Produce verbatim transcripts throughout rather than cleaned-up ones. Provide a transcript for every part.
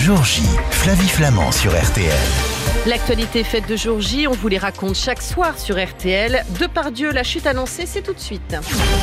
Jour J, Flavie Flament sur R T L. L'actualité faite de jour J, on vous les raconte chaque soir sur R T L. Depardieu, la chute annoncée, c'est tout de suite.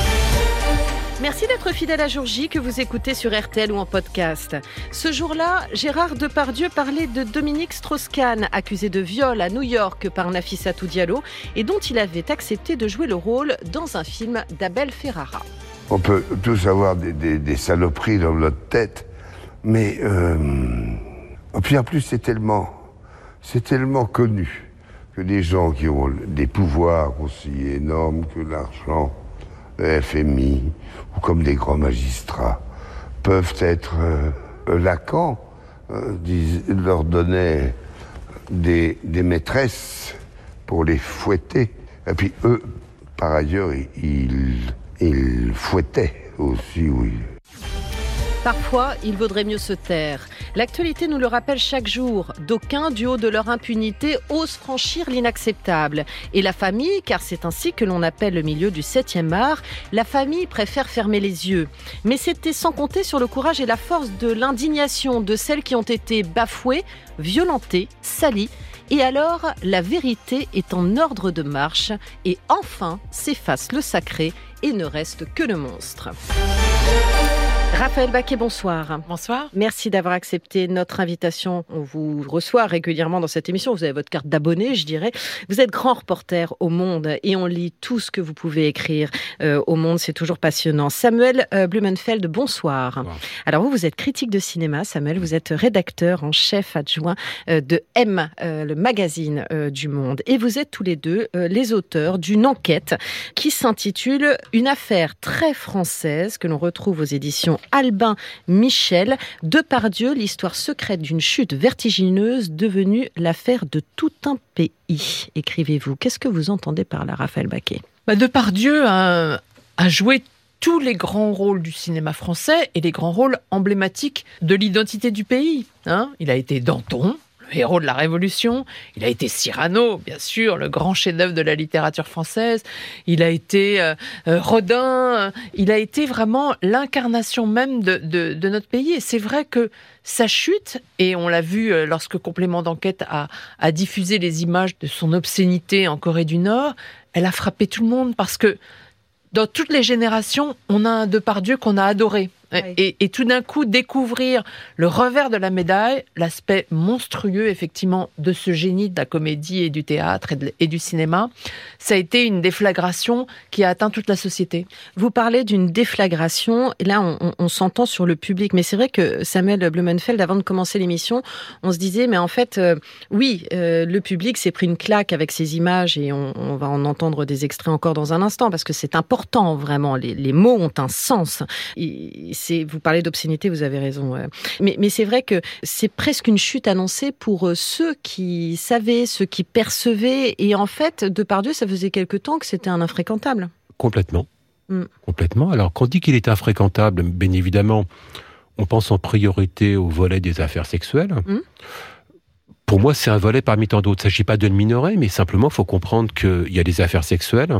Merci d'être fidèle à Jour J que vous écoutez sur R T L ou en podcast. Ce jour-là, Gérard Depardieu parlait de Dominique Strauss-Kahn, accusé de viol à New York par Nafissatou Diallo et dont il avait accepté de jouer le rôle dans un film d'Abel Ferrara. On peut tous avoir des, des, des saloperies dans notre tête, mais euh... puis en plus c'est tellement, c'est tellement connu que des gens qui ont des pouvoirs aussi énormes que l'argent, le F M I, ou comme des grands magistrats, peuvent être euh, Lacan euh, dis, leur donnait des, des maîtresses pour les fouetter. Et puis eux, par ailleurs, ils, ils fouettaient aussi, oui. Parfois, il vaudrait mieux se taire. L'actualité nous le rappelle chaque jour. D'aucuns, du haut de leur impunité, osent franchir l'inacceptable. Et la famille, car c'est ainsi que l'on appelle le milieu du septième art, la famille préfère fermer les yeux. Mais c'était sans compter sur le courage et la force de l'indignation de celles qui ont été bafouées, violentées, salies. Et alors, la vérité est en ordre de marche et enfin s'efface le sacré et ne reste que le monstre. Raphaël Baquet, bonsoir. Bonsoir. Merci d'avoir accepté notre invitation. On vous reçoit régulièrement dans cette émission. Vous avez votre carte d'abonné, je dirais. Vous êtes grand reporter au Monde et on lit tout ce que vous pouvez écrire euh, au Monde. C'est toujours passionnant. Samuel euh, Blumenfeld, bonsoir. Wow. Alors vous, vous êtes critique de cinéma, Samuel. Vous êtes rédacteur en chef adjoint euh, de M, euh, le magazine euh, du Monde. Et vous êtes tous les deux euh, les auteurs d'une enquête qui s'intitule « Une affaire très française » que l'on retrouve aux éditions Albin Michel, Depardieu, l'histoire secrète d'une chute vertigineuse devenue l'affaire de tout un pays. Écrivez-vous. Qu'est-ce que vous entendez par là, Raphaël Baquet ? bah Depardieu a, a joué tous les grands rôles du cinéma français et les grands rôles emblématiques de l'identité du pays. Hein, il a été Danton, le héros de la Révolution. Il a été Cyrano, bien sûr, le grand chef-d'œuvre de la littérature française. Il a été euh, euh, Rodin. Il a été vraiment l'incarnation même de, de, de notre pays. Et c'est vrai que sa chute, et on l'a vu euh, lorsque Complément d'enquête a, a diffusé les images de son obscénité en Corée du Nord, elle a frappé tout le monde parce que dans toutes les générations, on a un Depardieu qu'on a adoré. Oui. Et, et tout d'un coup, découvrir le revers de la médaille, l'aspect monstrueux, effectivement, de ce génie de la comédie et du théâtre et, de, et du cinéma, ça a été une déflagration qui a atteint toute la société. Vous parlez d'une déflagration, et là, on, on, on s'entend sur le public, mais c'est vrai que Samuel Blumenfeld, avant de commencer l'émission, on se disait, mais en fait, euh, oui, euh, le public s'est pris une claque avec ces images, et on, on va en entendre des extraits encore dans un instant, parce que c'est important, vraiment, les, les mots ont un sens. Et, C'est, vous parlez d'obscénité, vous avez raison. Mais, mais c'est vrai que c'est presque une chute annoncée pour ceux qui savaient, ceux qui percevaient. Et en fait, Depardieu, ça faisait quelque temps que c'était un infréquentable. Complètement. Mm. Complètement. Alors, quand on dit qu'il est infréquentable, bien évidemment, on pense en priorité au volet des affaires sexuelles. Mm. Pour moi, c'est un volet parmi tant d'autres. Il ne s'agit pas de le minorer, mais simplement, il faut comprendre qu'il y a des affaires sexuelles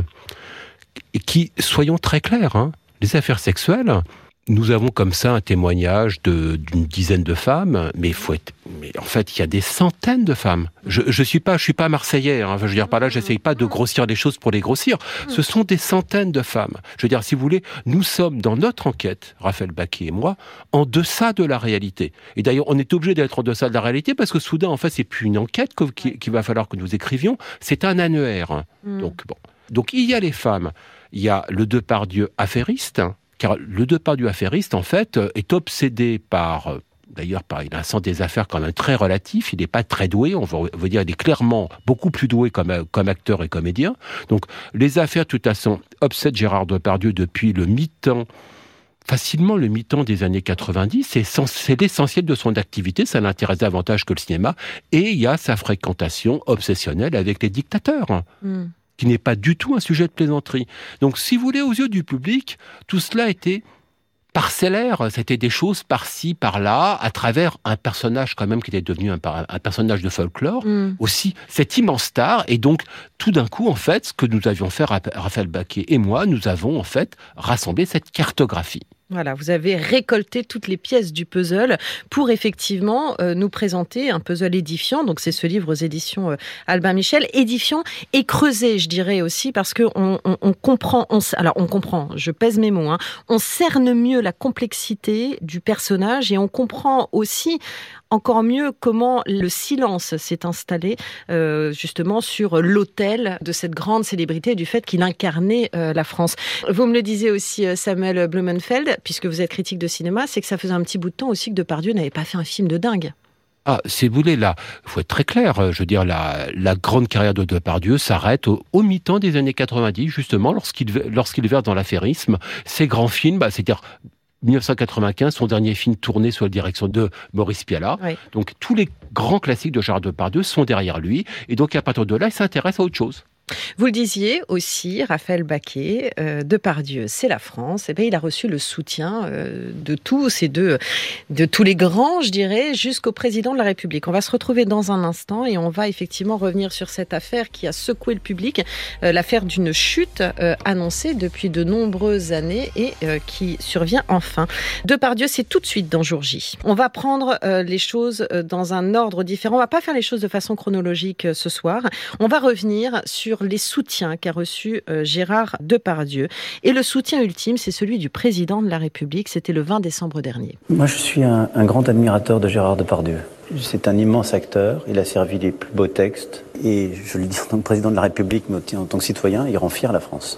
et qui, soyons très clairs, hein, les affaires sexuelles... Nous avons comme ça un témoignage de, d'une dizaine de femmes, mais, faut être, mais en fait, il y a des centaines de femmes. Je je suis pas, je suis pas marseillais. Hein, je veux dire par là, j'essaye pas de grossir les choses pour les grossir. Ce sont des centaines de femmes. Je veux dire, si vous voulez, nous sommes dans notre enquête, Raphaël Baquet et moi, en deçà de la réalité. Et d'ailleurs, on est obligé d'être en deçà de la réalité parce que soudain, en fait, c'est plus une enquête qu'il qui va falloir que nous écrivions, c'est un annuaire. Hein. Mm. Donc bon, donc il y a les femmes, il y a le Depardieu affairiste. Car le Depardieu affairiste, en fait, est obsédé par, d'ailleurs, par, il a un sens des affaires quand même très relatif, il n'est pas très doué, on veut dire, il est clairement beaucoup plus doué comme, comme acteur et comédien. Donc, les affaires, de toute façon, obsèdent Gérard Depardieu depuis le mi-temps, facilement le mi-temps des années quatre-vingt-dix, c'est, c'est l'essentiel de son activité, ça l'intéresse davantage que le cinéma, et il y a sa fréquentation obsessionnelle avec les dictateurs. Mm. Qui n'est pas du tout un sujet de plaisanterie. Donc, si vous voulez, aux yeux du public, tout cela était parcellaire. C'était des choses par-ci, par-là, à travers un personnage quand même qui était devenu un, un personnage de folklore. Mm. Aussi, cette immense star. Et donc, tout d'un coup, en fait, ce que nous avions fait, Raphaël Baquet et moi, nous avons en fait rassemblé cette cartographie. Voilà, vous avez récolté toutes les pièces du puzzle pour effectivement euh, nous présenter un puzzle édifiant. Donc c'est ce livre aux éditions euh, Albin Michel, édifiant et creusé, je dirais aussi, parce que on, on, on comprend. On, alors on comprend. Je pèse mes mots. Hein, on cerne mieux la complexité du personnage et on comprend aussi encore mieux comment le silence s'est installé euh, justement sur l'autel de cette grande célébrité, du fait qu'il incarnait euh, la France. Vous me le disiez aussi, Samuel Blumenfeld, puisque vous êtes critique de cinéma, c'est que ça faisait un petit bout de temps aussi que Depardieu n'avait pas fait un film de dingue. Ah, si vous voulez, là, il faut être très clair, je veux dire, la, la grande carrière de Depardieu s'arrête au, au mi-temps des années quatre-vingt-dix, justement, lorsqu'il, lorsqu'il verse dans l'affairisme ses grands films, bah, c'est-à-dire dix-neuf cent quatre-vingt-quinze, son dernier film tourné sous la direction de Maurice Pialat. Oui. Donc tous les grands classiques de Gérard Depardieu sont derrière lui, et donc à partir de là, il s'intéresse à autre chose. Vous le disiez aussi, Raphaël Baquet, euh, Depardieu, c'est la France. Et bien, il a reçu le soutien euh, de tous et de, de tous les grands, je dirais, jusqu'au président de la République. On va se retrouver dans un instant et on va effectivement revenir sur cette affaire qui a secoué le public, euh, l'affaire d'une chute euh, annoncée depuis de nombreuses années et euh, qui survient enfin. Depardieu, c'est tout de suite dans Jour J. On va prendre euh, les choses dans un ordre différent. On va pas faire les choses de façon chronologique euh, ce soir. On va revenir sur les soutiens qu'a reçu euh, Gérard Depardieu. Et le soutien ultime, c'est celui du président de la République. C'était le vingt décembre dernier. Moi, je suis un, un grand admirateur de Gérard Depardieu. C'est un immense acteur. Il a servi les plus beaux textes. Et je le dis en tant que président de la République, mais en tant que citoyen, il rend fier la France.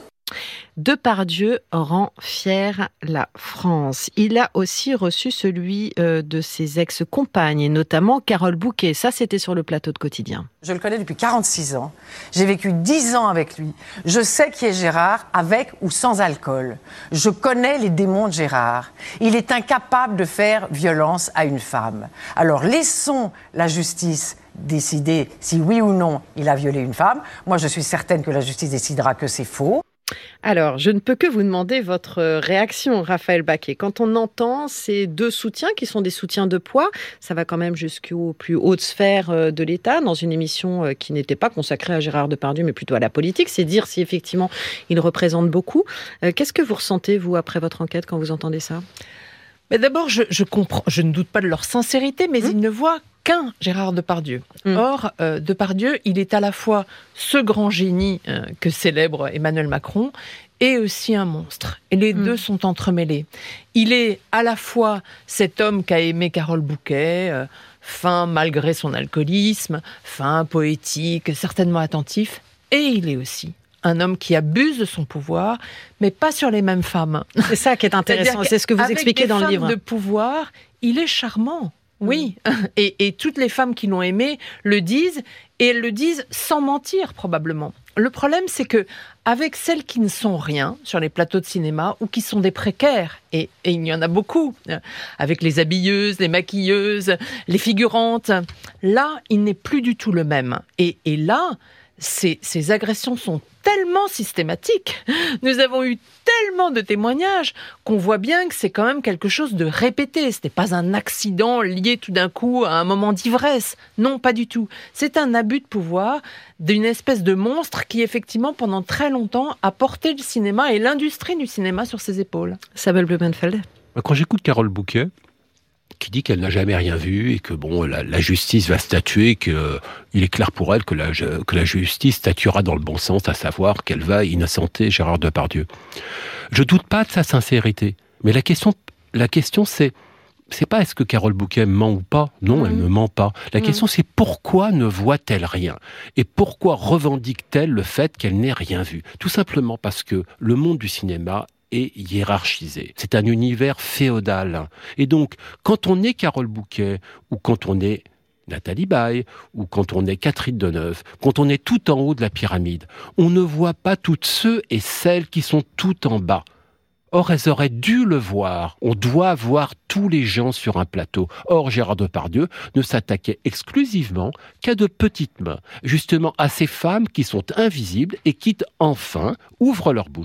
Depardieu rend fière la France. Il a aussi reçu celui euh, de ses ex-compagnes, et notamment Carole Bouquet. Ça, c'était sur le plateau de Quotidien. Je le connais depuis quarante-six ans. J'ai vécu dix ans avec lui. Je sais qui est Gérard, avec ou sans alcool. Je connais les démons de Gérard. Il est incapable de faire violence à une femme. Alors laissons la justice décider si oui ou non il a violé une femme. Moi, je suis certaine que la justice décidera que c'est faux. Alors, je ne peux que vous demander votre réaction, Raphaël Baquet. Quand on entend ces deux soutiens, qui sont des soutiens de poids, ça va quand même jusqu'aux plus hautes sphères de l'État, dans une émission qui n'était pas consacrée à Gérard Depardieu, mais plutôt à la politique, c'est dire si effectivement il représente beaucoup. Qu'est-ce que vous ressentez, vous, après votre enquête, quand vous entendez ça ? Mais d'abord, je, je comprends, je ne doute pas de leur sincérité, mais mmh. ils ne voient qu'un Gérard Depardieu. Mmh. Or, euh, Depardieu, il est à la fois ce grand génie euh, que célèbre Emmanuel Macron et aussi un monstre. Et les mmh. deux sont entremêlés. Il est à la fois cet homme qu'a aimé Carole Bouquet, euh, fin malgré son alcoolisme, fin poétique, certainement attentif, et il est aussi un homme qui abuse de son pouvoir, mais pas sur les mêmes femmes. C'est ça qui est intéressant, c'est ce que vous expliquez dans le livre. Avec des femmes de pouvoir, il est charmant, oui. Mmh. Et, et toutes les femmes qui l'ont aimé le disent, et elles le disent sans mentir, probablement. Le problème, c'est que avec celles qui ne sont rien sur les plateaux de cinéma, ou qui sont des précaires, et, et il y en a beaucoup, avec les habilleuses, les maquilleuses, les figurantes, là, il n'est plus du tout le même. Et, et là, Ces, ces agressions sont tellement systématiques, nous avons eu tellement de témoignages qu'on voit bien que c'est quand même quelque chose de répété. Ce n'est pas un accident lié tout d'un coup à un moment d'ivresse. Non, pas du tout. C'est un abus de pouvoir d'une espèce de monstre qui, effectivement, pendant très longtemps, a porté le cinéma et l'industrie du cinéma sur ses épaules. Samuel Blumenfeld. Quand j'écoute Carole Bouquet, qui dit qu'elle n'a jamais rien vu et que bon, la, la justice va statuer, qu'il euh, est clair pour elle que la, que la justice statuera dans le bon sens, à savoir qu'elle va innocenter Gérard Depardieu. Je doute pas de sa sincérité, mais la question, la question c'est, c'est pas est-ce que Carole Bouquet ment ou pas. Non, mmh. elle ne ment pas. La mmh. question c'est pourquoi ne voit-elle rien ? Et pourquoi revendique-t-elle le fait qu'elle n'ait rien vu ? Tout simplement parce que le monde du cinéma est hiérarchisé. C'est un univers féodal. Et donc, quand on est Carole Bouquet, ou quand on est Nathalie Baye, ou quand on est Catherine Deneuve, quand on est tout en haut de la pyramide, on ne voit pas toutes ceux et celles qui sont tout en bas. Or, elles auraient dû le voir. On doit voir tous les gens sur un plateau. Or, Gérard Depardieu ne s'attaquait exclusivement qu'à de petites mains, justement à ces femmes qui sont invisibles et qui, enfin, ouvrent leur bouche.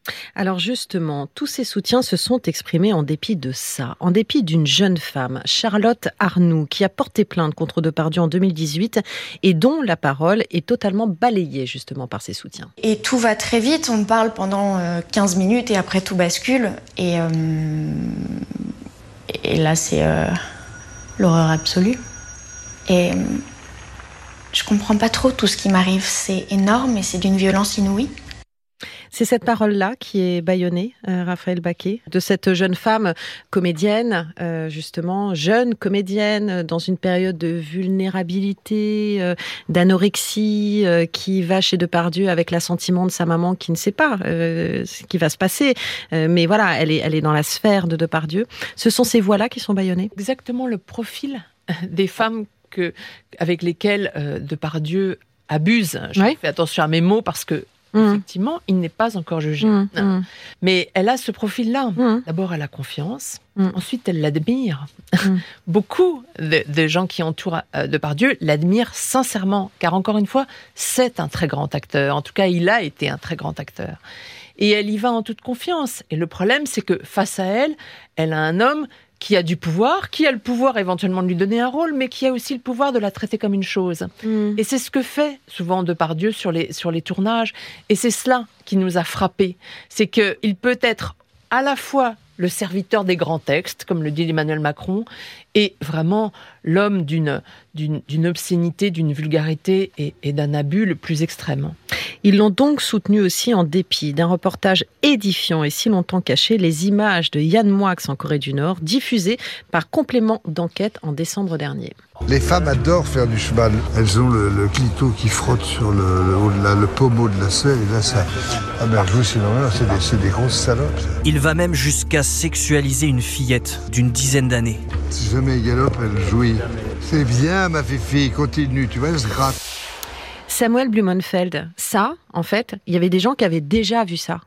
Alors justement, tous ces soutiens se sont exprimés en dépit de ça, en dépit d'une jeune femme, Charlotte Arnoux, qui a porté plainte contre Depardieu en deux mille dix-huit et dont la parole est totalement balayée justement par ses soutiens. Et tout va très vite, on me parle pendant quinze minutes et après tout bascule. Et, euh, et là c'est euh, l'horreur absolue. Et euh, je comprends pas trop tout ce qui m'arrive, c'est énorme et c'est d'une violence inouïe. C'est cette parole-là qui est bâillonnée, euh, Raphaël Baquet, de cette jeune femme comédienne, euh, justement, jeune comédienne, dans une période de vulnérabilité, euh, d'anorexie, euh, qui va chez Depardieu avec l'assentiment de sa maman qui ne sait pas euh, ce qui va se passer. Euh, mais voilà, elle est, elle est dans la sphère de Depardieu. Ce sont ces voix-là qui sont bâillonnées. Exactement le profil des femmes que, avec lesquelles euh, Depardieu abuse. Je oui. fais attention à mes mots parce que effectivement, il n'est pas encore jugé. Mmh, mmh. Mais elle a ce profil-là. Mmh. D'abord, elle a confiance. Mmh. Ensuite, elle l'admire. Mmh. Beaucoup de, de gens qui entourent euh, Depardieu l'admirent sincèrement. Car encore une fois, c'est un très grand acteur. En tout cas, il a été un très grand acteur. Et elle y va en toute confiance. Et le problème, c'est que face à elle, elle a un homme qui a du pouvoir, qui a le pouvoir éventuellement de lui donner un rôle, mais qui a aussi le pouvoir de la traiter comme une chose. Mmh. Et c'est ce que fait souvent Depardieu sur les, sur les tournages. Et c'est cela qui nous a frappés. C'est qu'il peut être à la fois le serviteur des grands textes, comme le dit Emmanuel Macron, et vraiment l'homme d'une, d'une, d'une obscénité, d'une vulgarité et, et d'un abus le plus extrême. Ils l'ont donc soutenu aussi en dépit d'un reportage édifiant et si longtemps caché, les images de Yann Moix en Corée du Nord, diffusées par complément d'enquête en décembre dernier. Les femmes adorent faire du cheval. Elles ont le, le clito qui frotte sur le, le, la, le pommeau de la selle et là ça... Ah ben je vous c'est normal, c'est des, c'est des grosses salopes. Ça. Il va même jusqu'à sexualiser une fillette d'une dizaine d'années. Si jamais elle galope, elle jouit. C'est bien ma fifi, continue, tu vois, elle se gratte. Samuel Blumenfeld, ça, en fait, il y avait des gens qui avaient déjà vu ça.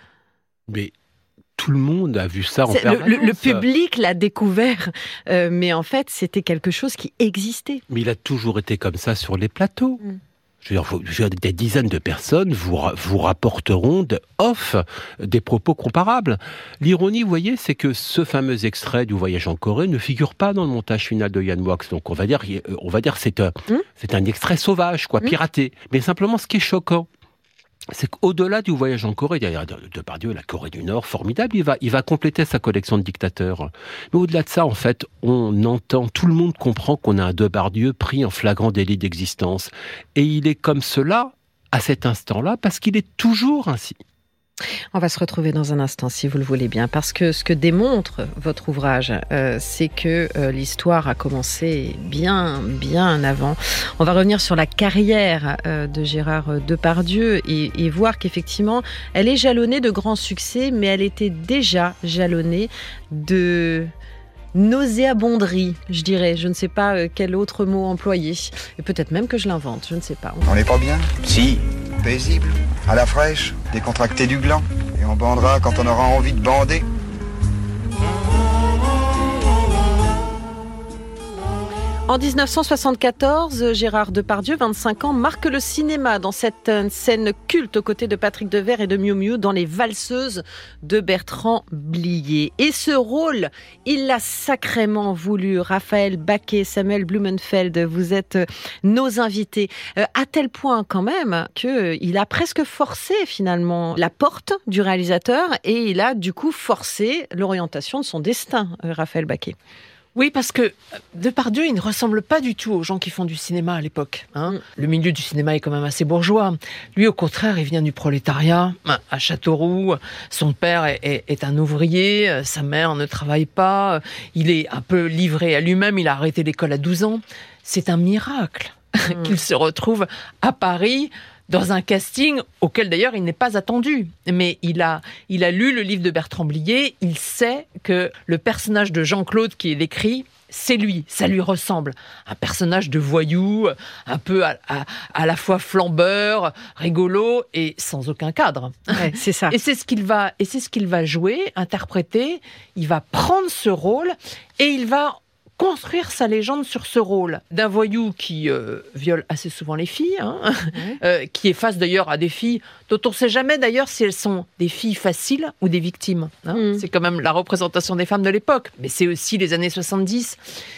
Mais tout le monde a vu ça en c'est, permanence. Le, le, le public l'a découvert, euh, mais en fait, c'était quelque chose qui existait. Mais il a toujours été comme ça sur les plateaux. Mm. Je veux dire, je veux dire, des dizaines de personnes vous, vous rapporteront de off des propos comparables. L'ironie, vous voyez, c'est que ce fameux extrait du voyage en Corée ne figure pas dans le montage final de Yann Moix. Donc on va dire, on va dire, c'est un, mmh. c'est un extrait sauvage, quoi, mmh. piraté. Mais simplement, ce qui est choquant, c'est qu'au-delà du voyage en Corée, derrière Depardieu, la Corée du Nord, formidable, il va, il va compléter sa collection de dictateurs. Mais au-delà de ça, en fait, on entend, tout le monde comprend qu'on a un Depardieu pris en flagrant délit d'existence. Et il est comme cela, à cet instant-là, parce qu'il est toujours ainsi. On va se retrouver dans un instant, si vous le voulez bien, parce que ce que démontre votre ouvrage, euh, c'est que euh, l'histoire a commencé bien, bien avant. On va revenir sur la carrière euh, de Gérard Depardieu et, et voir qu'effectivement, elle est jalonnée de grands succès, mais elle était déjà jalonnée de nauséabonderie, je dirais. Je ne sais pas euh, quel autre mot employer. Et peut-être même que je l'invente, je ne sais pas. On n'est pas bien ? Si. Paisible, à la fraîche, décontracté du gland. Et on bandera quand on aura envie de bander. En dix-neuf cent soixante-quatorze, Gérard Depardieu, vingt-cinq ans, marque le cinéma dans cette scène culte aux côtés de Patrick Devers et de Miu Miu dans Les Valseuses de Bertrand Blier. Et ce rôle, il l'a sacrément voulu. Raphaël Baquet, Samuel Blumenfeld, vous êtes nos invités. Euh, à tel point quand même qu'il a presque forcé finalement la porte du réalisateur et il a du coup forcé l'orientation de son destin, Raphaël Baquet. Oui, parce que Depardieu, il ne ressemble pas du tout aux gens qui font du cinéma à l'époque. Hein. Mm. Le milieu du cinéma est quand même assez bourgeois. Lui, au contraire, il vient du prolétariat, à Châteauroux. Son père est, est, est un ouvrier, sa mère ne travaille pas. Il est un peu livré à lui-même, il a arrêté l'école à douze ans. C'est un miracle mm. qu'il se retrouve à Paris, dans un casting auquel d'ailleurs il n'est pas attendu. Mais il a, il a lu le livre de Bertrand Blier, il sait que le personnage de Jean-Claude qui est décrit, c'est lui, ça lui ressemble. Un personnage de voyou, un peu à, à, à la fois flambeur, rigolo et sans aucun cadre. Ouais, c'est ça. Et c'est ce qu'il va, et c'est ce qu'il va jouer, interpréter. Il va prendre ce rôle et il va construire sa légende sur ce rôle d'un voyou qui euh, viole assez souvent les filles, hein, ouais. euh, qui est face d'ailleurs à des filles dont on ne sait jamais d'ailleurs si elles sont des filles faciles ou des victimes. Hein. Mmh. C'est quand même la représentation des femmes de l'époque, mais c'est aussi les années soixante-dix.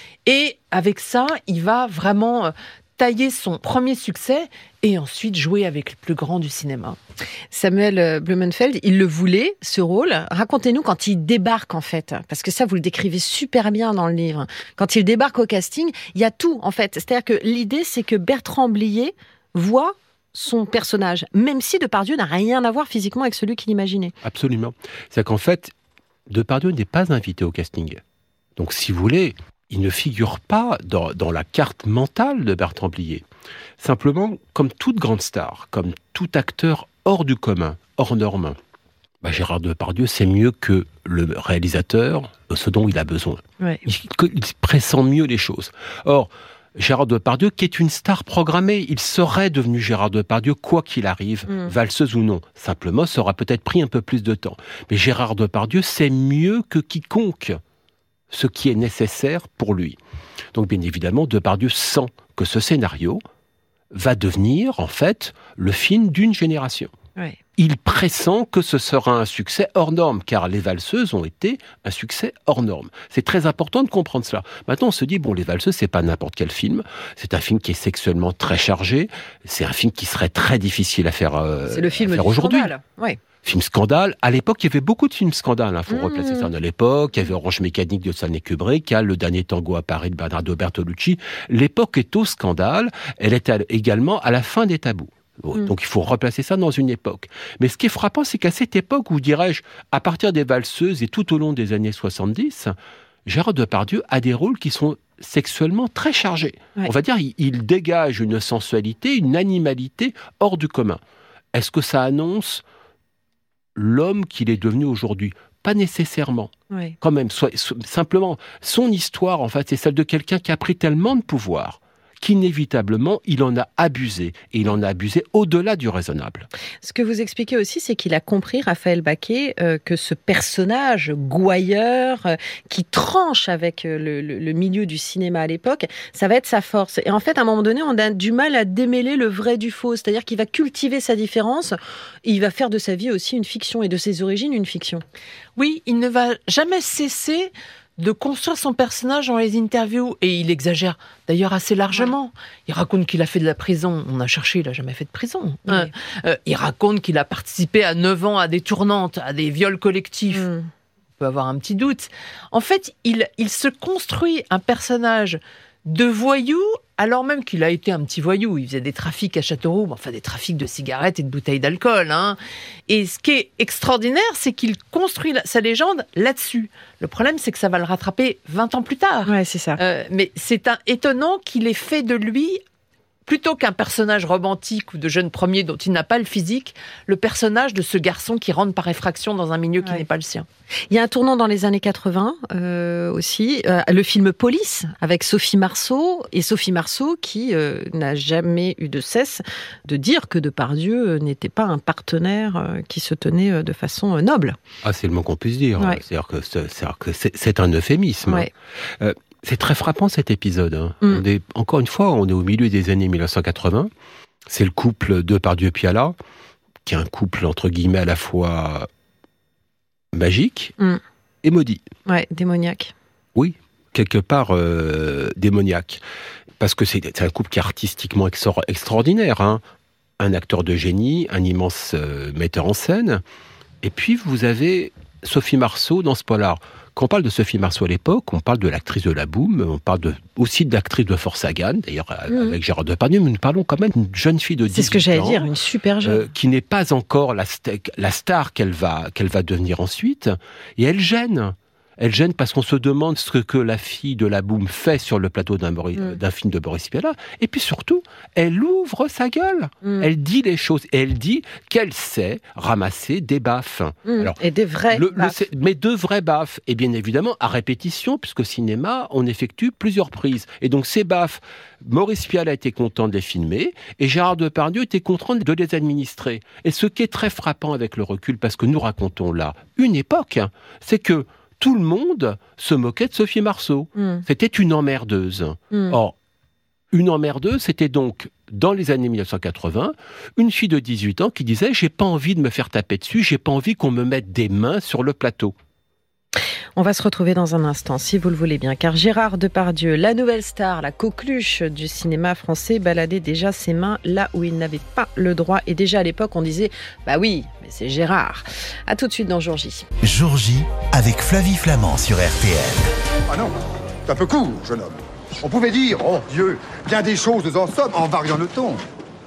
Et avec ça, il va vraiment tailler son premier succès et ensuite jouer avec les plus grands du cinéma. Samuel Blumenfeld, il le voulait, ce rôle. Racontez-nous quand il débarque, en fait, parce que ça, vous le décrivez super bien dans le livre. Quand il débarque au casting, il y a tout, en fait. C'est-à-dire que l'idée, c'est que Bertrand Blier voit son personnage, même si Depardieu n'a rien à voir physiquement avec celui qu'il imaginait. Absolument. C'est qu'en fait, Depardieu n'est pas invité au casting. Donc, si vous voulez, il ne figure pas dans, dans la carte mentale de Bertrand Blier. Simplement, comme toute grande star, comme tout acteur hors du commun, hors norme, bah Gérard Depardieu sait mieux que le réalisateur ce dont il a besoin. Ouais. Il, il pressent mieux les choses. Or, Gérard Depardieu, qui est une star programmée, il serait devenu Gérard Depardieu quoi qu'il arrive, mmh. valseuse ou non. Simplement, ça aura peut-être pris un peu plus de temps. Mais Gérard Depardieu sait mieux que quiconque ce qui est nécessaire pour lui. Donc bien évidemment, Depardieu sent que ce scénario va devenir en fait le film d'une génération. Ouais. Il pressent que ce sera un succès hors norme, car Les Valseuses ont été un succès hors norme. C'est très important de comprendre cela. Maintenant, on se dit, bon, Les Valseuses, c'est pas n'importe quel film. C'est un film qui est sexuellement très chargé. C'est un film qui serait très difficile à faire, euh, c'est le film à faire du aujourd'hui. Scandale. Ouais. Film scandale. À l'époque, il y avait beaucoup de films scandales. Il hein, faut mmh. replacer ça dans l'époque. Il y avait Orange Mécanique de Stanley Kubrick, il y a Le Dernier Tango à Paris de Bernardo Bertolucci. L'époque est au scandale. Elle est également à la fin des tabous. Mmh. Donc il faut replacer ça dans une époque. Mais ce qui est frappant, c'est qu'à cette époque, où dirais-je, à partir des Valseuses et tout au long des années soixante-dix, Gérard Depardieu a des rôles qui sont sexuellement très chargés. Ouais. On va dire, il, il dégage une sensualité, une animalité hors du commun. Est-ce que ça annonce l'homme qu'il est devenu aujourd'hui? Pas nécessairement. Oui. Quand même, soit, soit, simplement, son histoire, en fait, c'est celle de quelqu'un qui a pris tellement de pouvoir qu'inévitablement, il en a abusé. Et il en a abusé au-delà du raisonnable. Ce que vous expliquez aussi, c'est qu'il a compris, Raphaël Baquet, euh, que ce personnage gouailleur, euh, qui tranche avec euh, le, le, le milieu du cinéma à l'époque, ça va être sa force. Et en fait, à un moment donné, on a du mal à démêler le vrai du faux. C'est-à-dire qu'il va cultiver sa différence, et il va faire de sa vie aussi une fiction, et de ses origines une fiction. Oui, il ne va jamais cesser de construire son personnage dans les interviews, et il exagère d'ailleurs assez largement. Il raconte qu'il a fait de la prison. On a cherché, il n'a jamais fait de prison. Oui. Euh, euh, il raconte qu'il a participé à neuf ans à des tournantes, à des viols collectifs. Mm. On peut avoir un petit doute. En fait, il, il se construit un personnage de voyou, alors même qu'il a été un petit voyou. Il faisait des trafics à Châteauroux, enfin des trafics de cigarettes et de bouteilles d'alcool. Hein. Et ce qui est extraordinaire, c'est qu'il construit la, sa légende là-dessus. Le problème, c'est que ça va le rattraper vingt ans plus tard. Ouais, c'est ça. Euh, mais c'est un, étonnant qu'il ait fait de lui, plutôt qu'un personnage romantique ou de jeune premier dont il n'a pas le physique, le personnage de ce garçon qui rentre par effraction dans un milieu qui ouais. n'est pas le sien. Il y a un tournant dans les années quatre-vingts euh, aussi, euh, le film Police, avec Sophie Marceau, et Sophie Marceau qui euh, n'a jamais eu de cesse de dire que Depardieu n'était pas un partenaire euh, qui se tenait de façon euh, noble. Ah, c'est le mot qu'on puisse dire. Ouais. C'est-à-dire que, c'est, c'est-à-dire que c'est, c'est un euphémisme. Ouais. Euh, C'est très frappant cet épisode. Hein. Mm. On est, encore une fois, on est au milieu des années mille neuf cent quatre-vingts. C'est le couple Depardieu-Piala, qui est un couple entre guillemets à la fois magique mm. et maudit. Ouais, démoniaque. Oui, quelque part euh, démoniaque. Parce que c'est, c'est un couple qui est artistiquement extra- extraordinaire. Hein. Un acteur de génie, un immense euh, metteur en scène. Et puis vous avez Sophie Marceau dans ce polar. Quand on parle de Sophie Marceau à l'époque, on parle de l'actrice de La Boum, on parle de, aussi de l'actrice de Force Sagan, d'ailleurs mmh. avec Gérard Depardieu, mais nous parlons quand même d'une jeune fille de dix-huit ans. C'est ce que j'allais dire, une super jeune. Euh, qui n'est pas encore la, st- la star qu'elle va, qu'elle va devenir ensuite, et elle gêne. Elle gêne parce qu'on se demande ce que la fille de La Boum fait sur le plateau d'un, Boris, mmh. d'un film de Boris Piala. Et puis surtout, elle ouvre sa gueule. Mmh. Elle dit les choses. Et elle dit qu'elle sait ramasser des baffes. Mmh. Alors, et des vrais le, baffes. Le, mais de vrais baffes. Et bien évidemment, à répétition, puisqu'au cinéma, on effectue plusieurs prises. Et donc ces baffes, Maurice Piala était content de les filmer et Gérard Depardieu était content de les administrer. Et ce qui est très frappant avec le recul, parce que nous racontons là une époque, c'est que tout le monde se moquait de Sophie Marceau. Mm. C'était une emmerdeuse. Mm. Or, une emmerdeuse, c'était donc, dans les années mille neuf cent quatre-vingts, une fille de dix-huit ans qui disait « J'ai pas envie de me faire taper dessus, j'ai pas envie qu'on me mette des mains sur le plateau ». On va se retrouver dans un instant, si vous le voulez bien, car Gérard Depardieu, la nouvelle star, la coqueluche du cinéma français, baladait déjà ses mains là où il n'avait pas le droit. Et déjà à l'époque, on disait « Bah oui, mais c'est Gérard ». À tout de suite dans Jour J. Jour J, avec Flavie Flamand sur R T L. Ah non, c'est un peu court, jeune homme. On pouvait dire, oh Dieu, bien des choses en somme en variant le ton.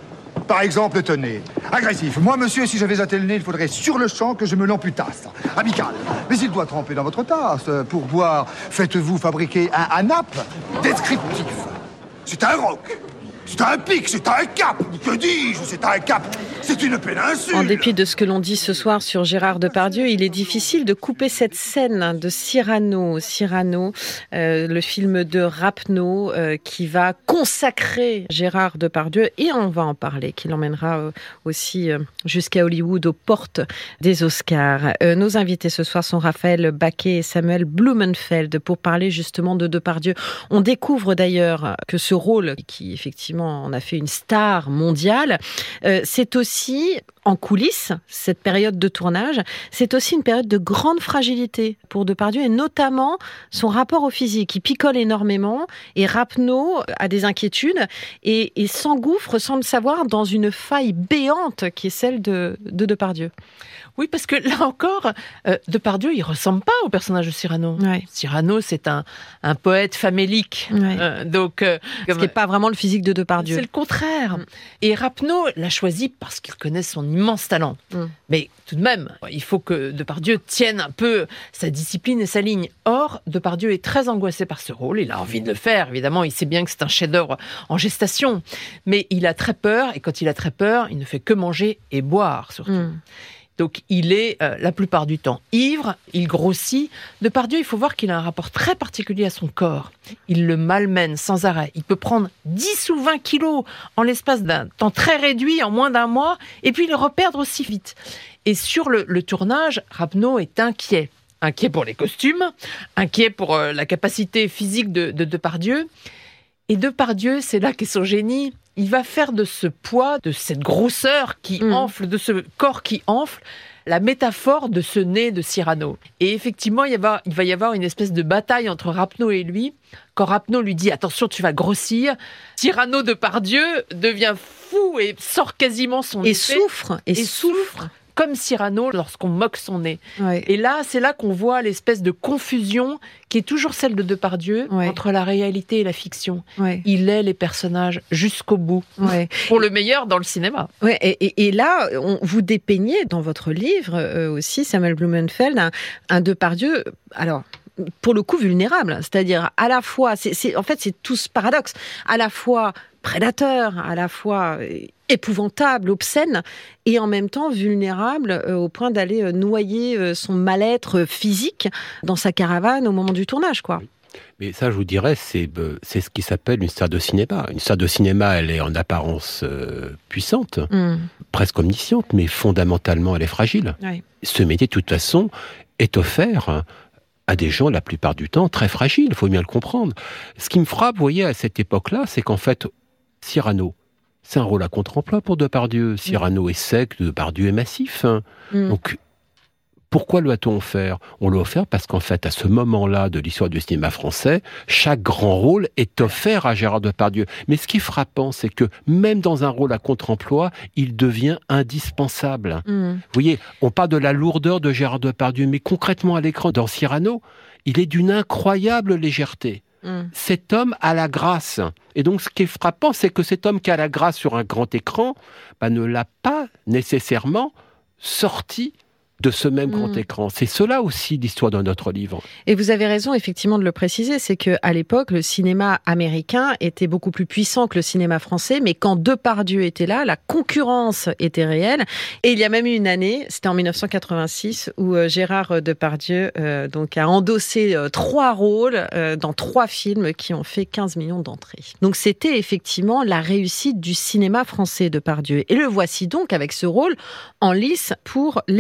Par exemple, tenez, agressif. Moi, monsieur, si j'avais attelé le nez, il faudrait sur le champ que je me l'amputasse. Amical. Mais il doit tremper dans votre tasse. Pour boire, faites-vous fabriquer un ANAP descriptif. C'est un roc. C'est un pic, c'est un cap. Que dis-je? C'est un cap. C'est une péninsule. En dépit de ce que l'on dit ce soir sur Gérard Depardieu, il est difficile de couper cette scène de Cyrano. Cyrano, euh, le film de Rapneau euh, qui va consacrer Gérard Depardieu, et on va en parler, qui l'emmènera euh, aussi euh, jusqu'à Hollywood, aux portes des Oscars. Euh, nos invités ce soir sont Raphaël Baquet et Samuel Blumenfeld pour parler justement de Depardieu. On découvre d'ailleurs que ce rôle, qui effectivement en a fait une star mondiale, euh, c'est aussi en coulisses, cette période de tournage, c'est aussi une période de grande fragilité pour Depardieu, et notamment son rapport au physique. Il picole énormément, et Rapneau a des inquiétudes, et, et s'engouffre, sans le savoir, dans une faille béante qui est celle de, de Depardieu. Oui, parce que là encore, euh, Depardieu, il ressemble pas au personnage de Cyrano. Ouais. Cyrano, c'est un, un poète famélique. Ouais. Euh, donc, euh, Ce qui n'est pas vraiment le physique de Depardieu. C'est le contraire. Mm. Et Rapneau l'a choisi parce qu'il connaît son immense talent. Mm. Mais tout de même, il faut que Depardieu tienne un peu sa discipline et sa ligne. Or, Depardieu est très angoissé par ce rôle. Il a envie de le faire, évidemment. Il sait bien que c'est un chef-d'œuvre en gestation. Mais il a très peur, et quand il a très peur, il ne fait que manger et boire, surtout. Mm. Donc, il est euh, la plupart du temps ivre, il grossit. Depardieu, il faut voir qu'il a un rapport très particulier à son corps. Il le malmène sans arrêt. Il peut prendre dix ou vingt kilos en l'espace d'un temps très réduit, en moins d'un mois, et puis le reperdre aussi vite. Et sur le, le tournage, Rapneau est inquiet. Inquiet pour les costumes, inquiet pour euh, la capacité physique de, de Depardieu. Et Depardieu, c'est là qu'est son génie. Il va faire de ce poids, de cette grosseur qui mmh. enfle, de ce corps qui enfle, la métaphore de ce nez de Cyrano. Et effectivement, il, y va, il va y avoir une espèce de bataille entre Rapneau et lui. Quand Rapneau lui dit « Attention, tu vas grossir », Cyrano Depardieu devient fou et sort quasiment son et épée. Souffre, et, et souffre. souffre. Comme Cyrano lorsqu'on moque son nez. Ouais. Et là, c'est là qu'on voit l'espèce de confusion qui est toujours celle de Depardieu ouais. entre la réalité et la fiction. Ouais. Il est les personnages jusqu'au bout, ouais. pour le meilleur dans le cinéma. Ouais, et, et, et là, on, vous dépeignez dans votre livre euh, aussi, Samuel Blumenfeld, un, un Depardieu, alors pour le coup vulnérable, c'est-à-dire à la fois, c'est, c'est, en fait c'est tout ce paradoxe, à la fois prédateur, à la fois épouvantable, obscène, et en même temps vulnérable euh, au point d'aller euh, noyer euh, son mal-être physique dans sa caravane au moment du tournage, quoi. Mais ça, je vous dirais, c'est, euh, c'est ce qui s'appelle une star de cinéma. Une star de cinéma, elle est en apparence euh, puissante, mm. presque omnisciente, mais fondamentalement, elle est fragile. Oui. Ce métier, de toute façon, est offert à des gens, la plupart du temps, très fragiles, il faut bien le comprendre. Ce qui me frappe, vous voyez, à cette époque-là, c'est qu'en fait, Cyrano, c'est un rôle à contre-emploi pour Depardieu. Cyrano mmh. est sec, Depardieu est massif. Hein. Mmh. Donc, pourquoi le a-t-on offert ? On l'a offert parce qu'en fait, à ce moment-là de l'histoire du cinéma français, chaque grand rôle est offert à Gérard Depardieu. Mais ce qui est frappant, c'est que même dans un rôle à contre-emploi, il devient indispensable. Mmh. Vous voyez, on parle de la lourdeur de Gérard Depardieu, mais concrètement à l'écran, dans Cyrano, il est d'une incroyable légèreté. Mmh. Cet homme a la grâce. Et donc, ce qui est frappant, c'est que cet homme qui a la grâce sur un grand écran, bah, ne l'a pas nécessairement sorti de ce même mmh. grand écran. C'est cela aussi l'histoire de notre livre. Et vous avez raison effectivement de le préciser, c'est qu'à l'époque, le cinéma américain était beaucoup plus puissant que le cinéma français, mais quand Depardieu était là, la concurrence était réelle. Et il y a même eu une année, c'était en dix-neuf cent quatre-vingt-six, où Gérard Depardieu euh, donc, a endossé euh, trois rôles euh, dans trois films qui ont fait quinze millions d'entrées. Donc c'était effectivement la réussite du cinéma français, Depardieu. Et le voici donc avec ce rôle en lice pour les Oscars.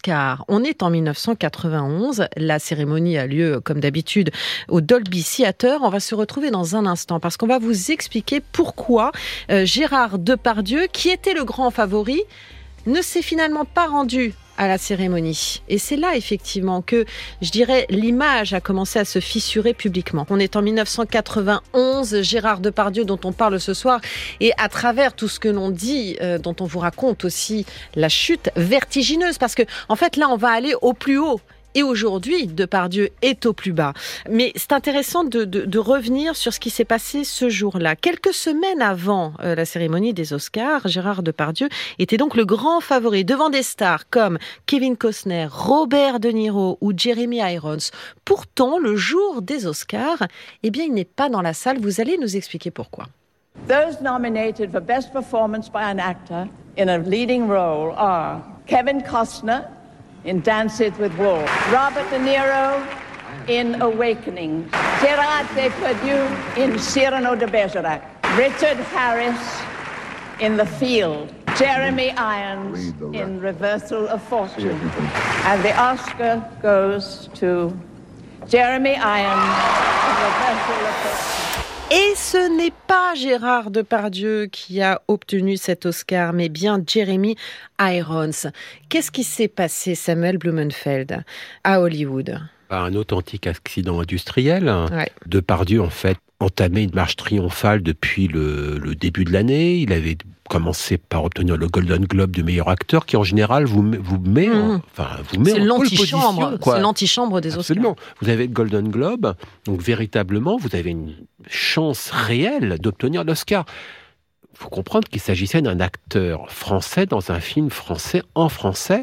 Oscars. On est en dix-neuf cent quatre-vingt-onze. La cérémonie a lieu, comme d'habitude, au Dolby Theatre. On va se retrouver dans un instant parce qu'on va vous expliquer pourquoi euh, Gérard Depardieu, qui était le grand favori, ne s'est finalement pas rendu à la cérémonie. Et c'est là, effectivement, que, je dirais, l'image a commencé à se fissurer publiquement. On est en dix-neuf cent quatre-vingt-onze, Gérard Depardieu, dont on parle ce soir, et à travers tout ce que l'on dit, euh, dont on vous raconte aussi la chute vertigineuse, parce que, en fait, là, on va aller au plus haut. Et aujourd'hui, Depardieu est au plus bas. Mais c'est intéressant de, de, de revenir sur ce qui s'est passé ce jour-là. Quelques semaines avant euh, la cérémonie des Oscars, Gérard Depardieu était donc le grand favori devant des stars comme Kevin Costner, Robert De Niro ou Jeremy Irons. Pourtant, le jour des Oscars, eh bien, il n'est pas dans la salle. Vous allez nous expliquer pourquoi. Those nominated for Best Performance by an Actor in a Leading Role are Kevin Costner in Dance It with Wolves, Robert De Niro in Awakening, Gérard Depardieu in Cyrano de Bergerac, Richard Harris in The Field, Jeremy Irons in Reversal of Fortune, and the Oscar goes to Jeremy Irons in Reversal of Fortune. Et ce n'est pas Gérard Depardieu qui a obtenu cet Oscar, mais bien Jeremy Irons. Qu'est-ce qui s'est passé, Samuel Blumenfeld, à Hollywood ? Un authentique accident industriel. Ouais. Depardieu, en fait, entamait une marche triomphale depuis le, le début de l'année. Il avait commencé par obtenir le Golden Globe du meilleur acteur, qui en général vous, vous met, mmh. en, enfin, vous met c'est en l'antichambre, pole position. C'est l'antichambre des Oscars. Absolument. Vous avez le Golden Globe, donc véritablement, vous avez une chance réelle d'obtenir l'Oscar. Il faut comprendre qu'il s'agissait d'un acteur français dans un film français en français.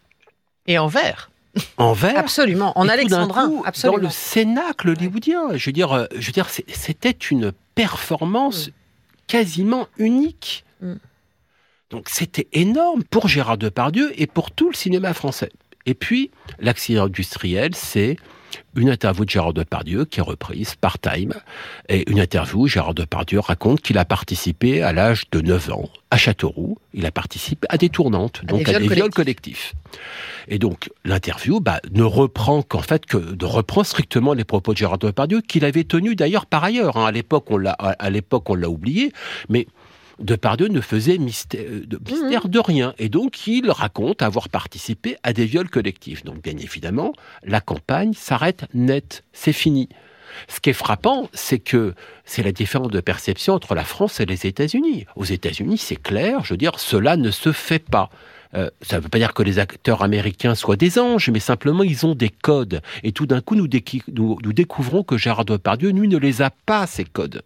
Et en vert. En vert. Absolument, en et alexandrin. Coup, absolument. Dans le cénacle hollywoodien. Je veux dire, je veux dire c'était une performance mmh. quasiment unique. Mmh. Donc c'était énorme pour Gérard Depardieu et pour tout le cinéma français. Et puis, l'accident industriel, c'est une interview de Gérard Depardieu qui est reprise par Time. Et une interview où Gérard Depardieu raconte qu'il a participé à l'âge de neuf ans, à Châteauroux. Il a participé à des tournantes, donc à des, à des viols collectifs. Et donc, l'interview bah, ne reprend qu'en fait que de reprend strictement les propos de Gérard Depardieu, qu'il avait tenus d'ailleurs par ailleurs. Hein. À l'époque, on l'a, à l'époque, on l'a oublié, mais Depardieu ne faisait mystère, de, mystère mmh. de rien. Et donc, il raconte avoir participé à des viols collectifs. Donc, bien évidemment, la campagne s'arrête net. C'est fini. Ce qui est frappant, c'est que c'est la différence de perception entre la France et les États-Unis. Aux États-Unis, c'est clair, je veux dire, cela ne se fait pas. Euh, ça ne veut pas dire que les acteurs américains soient des anges, mais simplement ils ont des codes. Et tout d'un coup, nous, déqui- nous, nous découvrons que Gérard Depardieu, lui, ne les a pas, ces codes.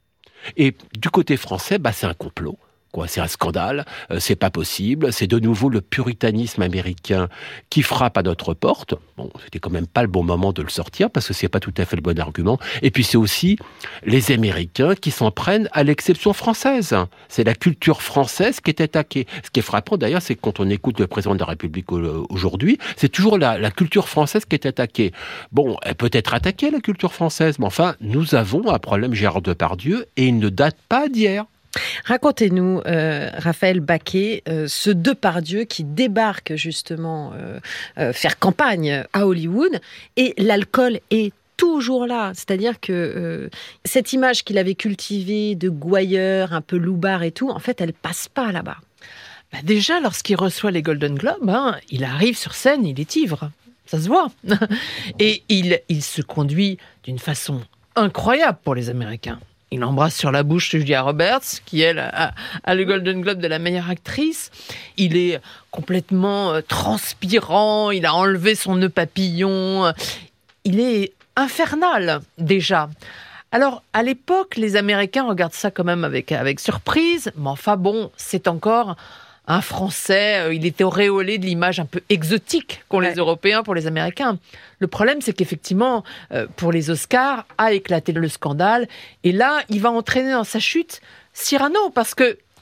Et du côté français, bah, c'est un complot. Quoi, c'est un scandale, euh, c'est pas possible, c'est de nouveau le puritanisme américain qui frappe à notre porte. Bon, c'était quand même pas le bon moment de le sortir parce que c'est pas tout à fait le bon argument. Et puis c'est aussi les Américains qui s'en prennent à l'exception française. C'est la culture française qui est attaquée. Ce qui est frappant d'ailleurs, c'est que quand on écoute le président de la République aujourd'hui, c'est toujours la, la culture française qui est attaquée. Bon, elle peut être attaquée la culture française, mais enfin, nous avons un problème Gérard Depardieu et il ne date pas d'hier. Racontez-nous, euh, Raphaël Baquet, euh, ce Depardieu qui débarque justement euh, euh, faire campagne à Hollywood et l'alcool est toujours là. C'est-à-dire que euh, cette image qu'il avait cultivée de gouailleur, un peu loupard et tout, en fait, elle passe pas là-bas. Bah déjà, lorsqu'il reçoit les Golden Globes, hein, il arrive sur scène, il est ivre. Ça se voit. Et il, il se conduit d'une façon incroyable pour les Américains. Il embrasse sur la bouche Julia Roberts, qui, elle, a, a le Golden Globe de la meilleure actrice. Il est complètement transpirant, il a enlevé son nœud papillon. Il est infernal, déjà. Alors, à l'époque, les Américains regardent ça quand même avec, avec surprise. Mais enfin bon, c'est encore un Français. Il était auréolé de l'image un peu exotique qu'ont ouais. les Européens pour les Américains. Le problème, c'est qu'effectivement, euh, pour les Oscars, a éclaté le scandale. Et là, il va entraîner dans sa chute Cyrano, parce que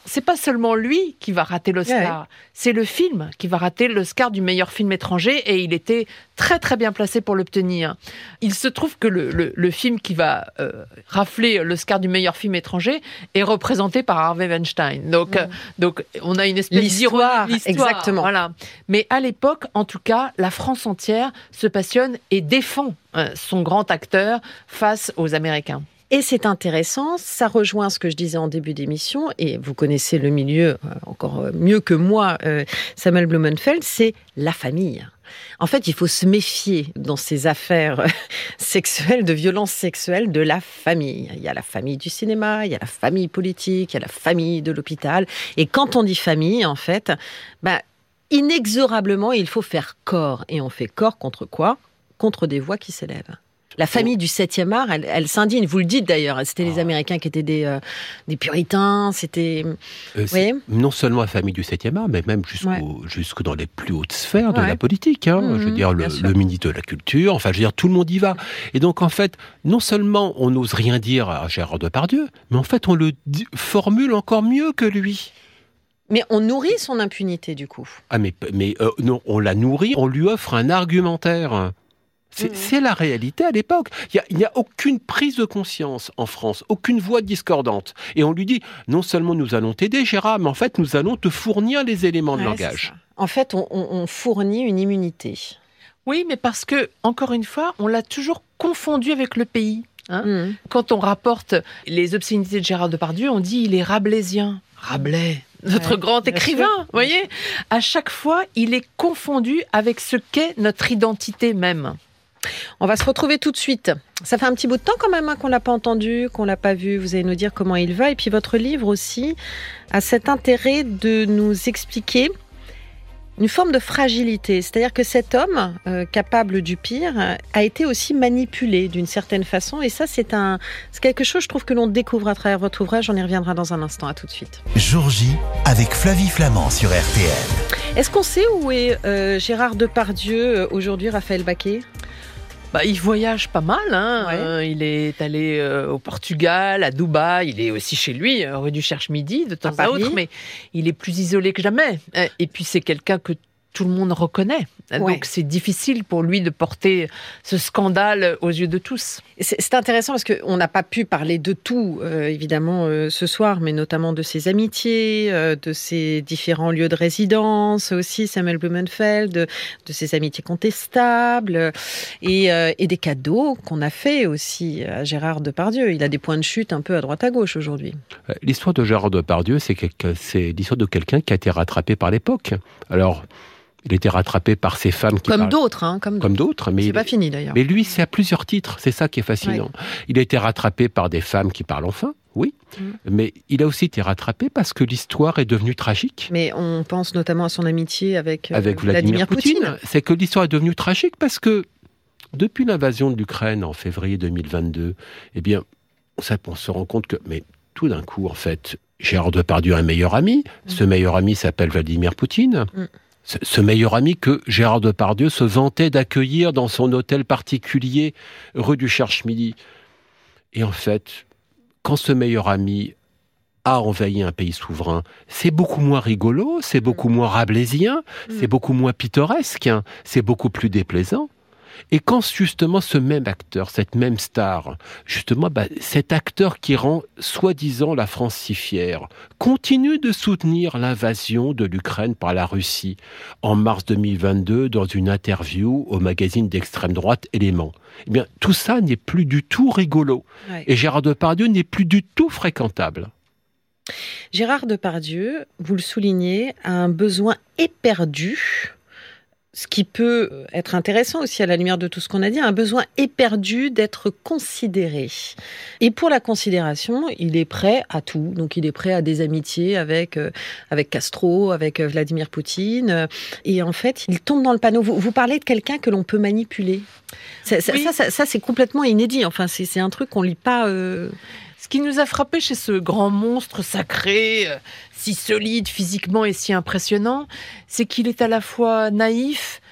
c'est pas seulement lui qui va rater l'Oscar, ouais. c'est le film qui va rater l'Oscar du meilleur film étranger, et il était très très bien placé pour l'obtenir. Il se trouve que le, le, le film qui va euh, rafler l'Oscar du meilleur film étranger est représenté par Harvey Weinstein. Donc, mmh. euh, donc on a une espèce l'histoire, d'ironie. L'histoire, exactement. Voilà. Mais à l'époque, en tout cas, la France entière se passionne et défend euh, son grand acteur face aux Américains. Et c'est intéressant, ça rejoint ce que je disais en début d'émission, et vous connaissez le milieu encore mieux que moi, euh, Samuel Blumenfeld, c'est la famille. En fait, il faut se méfier dans ces affaires sexuelles, de violences sexuelles, de la famille. Il y a la famille du cinéma, il y a la famille politique, il y a la famille de l'hôpital. Et quand on dit famille, en fait, bah, inexorablement, il faut faire corps. Et on fait corps contre quoi ? Contre des voix qui s'élèvent. La famille du septième art, elle, elle s'indigne. Vous le dites d'ailleurs, c'était les Américains qui étaient des, euh, des puritains, c'était... Euh, c'est non seulement la famille du septième art, mais même jusqu'au, ouais. jusque dans les plus hautes sphères de ouais. la politique. Hein. Mmh, je veux dire, le, le ministre de la Culture, enfin, je veux dire, tout le monde y va. Et donc, en fait, non seulement on n'ose rien dire à Gérard Depardieu, mais en fait, on le dit, formule encore mieux que lui. Mais on nourrit son impunité, du coup. Ah, mais, mais euh, non, on la nourrit, on lui offre un argumentaire. C'est, mmh. c'est la réalité à l'époque. Il n'y a, a aucune prise de conscience en France, aucune voix discordante. Et on lui dit, non seulement nous allons t'aider, Gérard, mais en fait, nous allons te fournir les éléments de ouais, langage. En fait, on, on, on fournit une immunité. Oui, mais parce que, encore une fois, on l'a toujours confondu avec le pays. Hein mmh. Quand on rapporte les obscénités de Gérard Depardieu, on dit il est rabelaisien. Rabelais, notre ouais, grand écrivain, vous voyez. À chaque fois, il est confondu avec ce qu'est notre identité même. On va se retrouver tout de suite. Ça fait un petit bout de temps quand même hein, qu'on l'a pas entendu, qu'on l'a pas vu. Vous allez nous dire comment il va. Et puis votre livre aussi a cet intérêt de nous expliquer une forme de fragilité. C'est-à-dire que cet homme, euh, capable du pire, a été aussi manipulé d'une certaine façon. Et ça, c'est, un, c'est quelque chose, je trouve, que l'on découvre à travers votre ouvrage. On y reviendra dans un instant. À tout de suite. Jour J avec Flavie Flamand sur R T L. Est-ce qu'on sait où est euh, Gérard Depardieu euh, aujourd'hui, Raphaël Baquet ? Bah, il voyage pas mal. Hein. Ouais. Euh, il est allé euh, au Portugal, à Dubaï. Il est aussi chez lui, euh, rue du Cherche-Midi, de temps à, à autre. Mais il est plus isolé que jamais. Et puis, c'est quelqu'un que tout le monde reconnaît. Ouais. Donc, c'est difficile pour lui de porter ce scandale aux yeux de tous. C'est, c'est intéressant parce qu'on n'a pas pu parler de tout, euh, évidemment, euh, ce soir, mais notamment de ses amitiés, euh, de ses différents lieux de résidence, aussi Samuel Blumenfeld, de, de ses amitiés contestables, et, euh, et des cadeaux qu'on a fait aussi à Gérard Depardieu. Il a des points de chute un peu à droite à gauche aujourd'hui. L'histoire de Gérard Depardieu, c'est, quelque, c'est l'histoire de quelqu'un qui a été rattrapé par l'époque. Alors... Il était rattrapé par ces femmes qui comme parlent... d'autres, hein, comme, comme d'autres. Mais c'est il... pas fini d'ailleurs. Mais lui, c'est à plusieurs titres. C'est ça qui est fascinant. Ouais. Il a été rattrapé par des femmes qui parlent enfin, oui. Mmh. Mais il a aussi été rattrapé parce que l'histoire est devenue tragique. Mais on pense notamment à son amitié avec, euh, avec Vladimir, Vladimir Poutine. Poutine. C'est que l'histoire est devenue tragique parce que depuis l'invasion de l'Ukraine en février deux mille vingt-deux, eh bien, on se rend compte que, mais tout d'un coup, en fait, Gérard Depardieu a un meilleur ami. Mmh. Ce meilleur ami s'appelle Vladimir Poutine. Mmh. Ce meilleur ami que Gérard Depardieu se vantait d'accueillir dans son hôtel particulier rue du Cherche-Midi. Et en fait, quand ce meilleur ami a envahi un pays souverain, c'est beaucoup moins rigolo, c'est beaucoup moins rabelaisien, mmh. c'est beaucoup moins pittoresque, hein, c'est beaucoup plus déplaisant. Et quand justement ce même acteur, cette même star, justement bah, cet acteur qui rend soi-disant la France si fière, continue de soutenir l'invasion de l'Ukraine par la Russie en mars deux mille vingt-deux dans une interview au magazine d'extrême droite Éléments, eh bien tout ça n'est plus du tout rigolo. Ouais. Et Gérard Depardieu n'est plus du tout fréquentable. Gérard Depardieu, vous le soulignez, a un besoin éperdu. Ce qui peut être intéressant aussi à la lumière de tout ce qu'on a dit, un besoin éperdu d'être considéré. Et pour la considération, il est prêt à tout. Donc il est prêt à des amitiés avec, euh, avec Castro, avec euh, Vladimir Poutine. Et en fait, il tombe dans le panneau. Vous, vous parlez de quelqu'un que l'on peut manipuler. Ça, ça, oui. ça, ça, ça c'est complètement inédit. Enfin, c'est, c'est un truc qu'on ne lit pas... Euh... Ce qui nous a frappé chez ce grand monstre sacré, euh, si solide physiquement et si impressionnant, c'est qu'il est à la fois naïf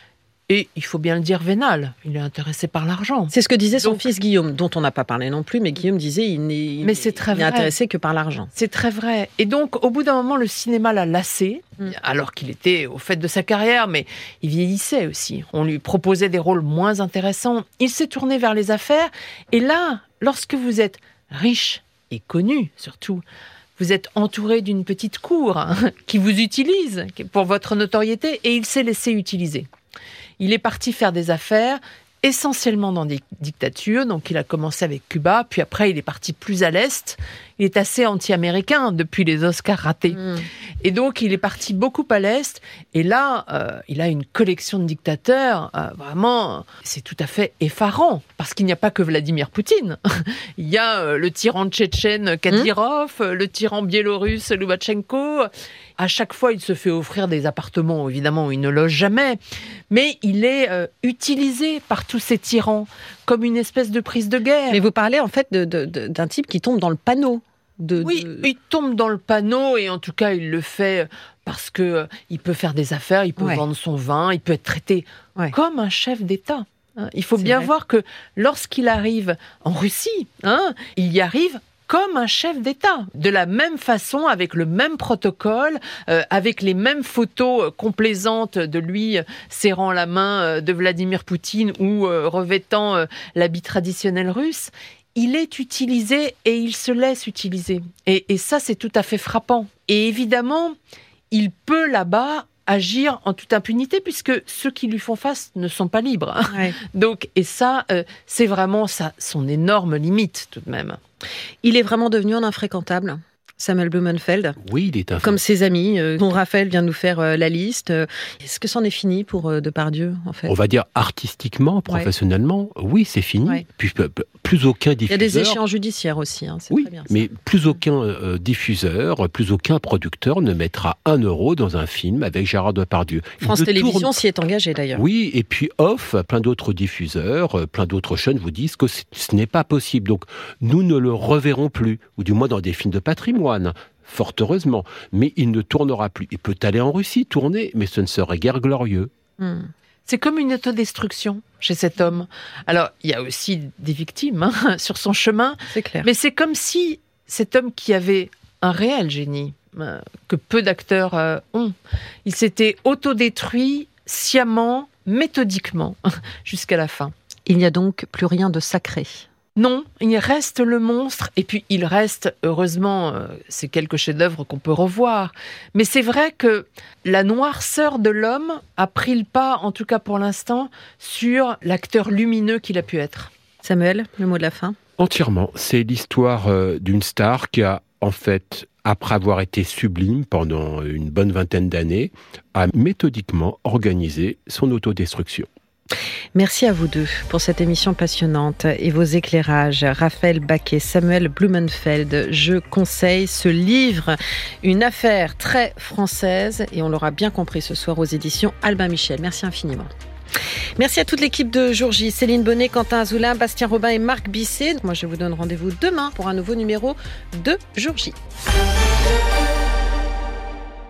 Et il faut bien le dire, vénal. Il est intéressé par l'argent. C'est ce que disait son Donc, fils Guillaume, dont on n'a pas parlé non plus, mais Guillaume disait il n'est, mais c'est très il n'est vrai. intéressé que par l'argent. C'est très vrai. Et donc, au bout d'un moment, le cinéma l'a lassé, mm. alors qu'il était au fait de sa carrière, mais il vieillissait aussi. On lui proposait des rôles moins intéressants. Il s'est tourné vers les affaires. Et là, lorsque vous êtes riche et connu, surtout, vous êtes entouré d'une petite cour hein, qui vous utilise pour votre notoriété, et il s'est laissé utiliser. Il est parti faire des affaires, essentiellement dans des dictatures. Donc, il a commencé avec Cuba, puis après, il est parti plus à l'Est. Il est assez anti-américain depuis les Oscars ratés. Mmh. Et donc, il est parti beaucoup à l'Est. Et là, euh, il a une collection de dictateurs. Euh, vraiment, c'est tout à fait effarant. Parce qu'il n'y a pas que Vladimir Poutine. Il y a euh, le tyran tchétchène Kadyrov, mmh. le tyran biélorusse Loubachenko. À chaque fois, il se fait offrir des appartements, évidemment, où il ne loge jamais. Mais il est euh, utilisé par tous ces tyrans comme une espèce de prise de guerre. Mais vous parlez en fait de, de, de, d'un type qui tombe dans le panneau. De, oui, de... il tombe dans le panneau et en tout cas, il le fait parce que euh, il peut faire des affaires, il peut ouais. vendre son vin, il peut être traité ouais. comme un chef d'État. Hein. Il faut C'est bien vrai. voir que lorsqu'il arrive en Russie, hein, il y arrive comme un chef d'État, de la même façon, avec le même protocole, euh, avec les mêmes photos complaisantes de lui euh, serrant la main euh, de Vladimir Poutine ou euh, revêtant euh, l'habit traditionnel russe. Il est utilisé et il se laisse utiliser. Et, et ça, c'est tout à fait frappant. Et évidemment, il peut là-bas agir en toute impunité, puisque ceux qui lui font face ne sont pas libres. Ouais. Donc, et ça, euh, c'est vraiment ça, son énorme limite, tout de même. Il est vraiment devenu un infréquentable, Samuel Blumenfeld. Oui, il est un... Comme ses amis, euh, dont Raphaël vient de nous faire euh, la liste. Est-ce que c'en est fini pour euh, Depardieu, en fait ? On va dire artistiquement, professionnellement, ouais. oui, c'est fini. Ouais. Puis, plus aucun diffuseur... Il y a des échéances judiciaires aussi, hein, c'est oui, très bien. Ça. Mais plus aucun euh, diffuseur, plus aucun producteur ne mettra un euro dans un film avec Gérard Depardieu. France Télévisions tourne... s'y est engagé, d'ailleurs. Oui, et puis off, plein d'autres diffuseurs, plein d'autres chaînes vous disent que ce n'est pas possible. Donc, nous ne le reverrons plus, ou du moins dans des films de patrimoine. Fort heureusement, mais il ne tournera plus. Il peut aller en Russie tourner, mais ce ne serait guère glorieux. Hmm. C'est comme une autodestruction chez cet homme. Alors, il y a aussi des victimes hein, sur son chemin, c'est clair. Mais c'est comme si cet homme qui avait un réel génie, euh, que peu d'acteurs euh, ont, il s'était autodétruit sciemment, méthodiquement, jusqu'à la fin. Il n'y a donc plus rien de sacré. Non, il reste le monstre, et puis il reste, heureusement, euh, ces quelques chefs-d'œuvre qu'on peut revoir. Mais c'est vrai que la noirceur de l'homme a pris le pas, en tout cas pour l'instant, sur l'acteur lumineux qu'il a pu être. Samuel, le mot de la fin ? Entièrement. C'est l'histoire euh, d'une star qui a, en fait, après avoir été sublime pendant une bonne vingtaine d'années, a méthodiquement organisé son autodestruction. Merci à vous deux pour cette émission passionnante et vos éclairages. Raphaël Baquet, Samuel Blumenfeld, je conseille ce livre, une affaire très française, et on l'aura bien compris ce soir aux éditions Albin Michel. Merci infiniment. Merci à toute l'équipe de Jour J, Céline Bonnet, Quentin Azoulin, Bastien Robin et Marc Bisset. Moi, je vous donne rendez-vous demain pour un nouveau numéro de Jour J.